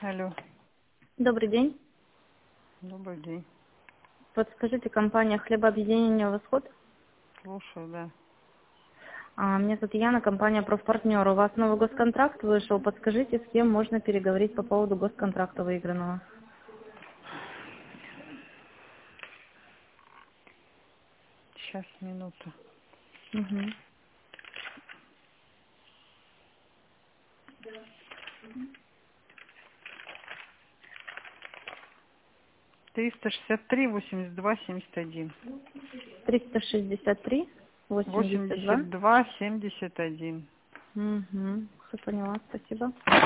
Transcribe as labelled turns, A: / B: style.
A: Алло,
B: Добрый день.
A: добрый день.
B: Подскажите, компания хлебообъединения «Восход».
A: Слушаю, да.
B: Меня зовут Яна, компания «Профпартнер». У вас новый госконтракт вышел. Подскажите, с кем можно переговорить по поводу госконтракта выигранного?
A: Сейчас, минуту.
B: Угу.
A: 363-82-71.
B: 363 82.
A: 82-71.
B: Угу. Все поняла, спасибо.